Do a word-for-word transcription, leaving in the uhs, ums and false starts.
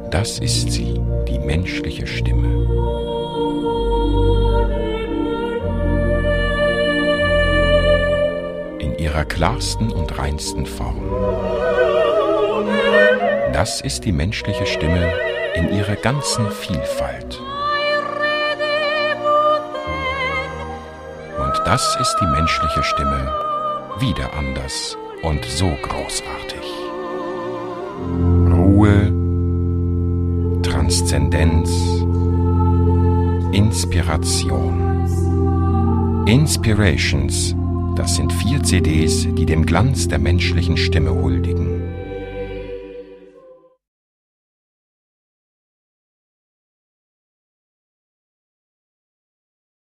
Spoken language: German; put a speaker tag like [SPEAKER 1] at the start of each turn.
[SPEAKER 1] Das ist sie, die menschliche Stimme. In ihrer klarsten und reinsten Form. Das ist die menschliche Stimme in ihrer ganzen Vielfalt. Und das ist die menschliche Stimme wieder anders und so großartig. Ruhe, Transzendenz, Inspiration. Inspirations, das sind vier C Ds, die dem Glanz der menschlichen Stimme huldigen.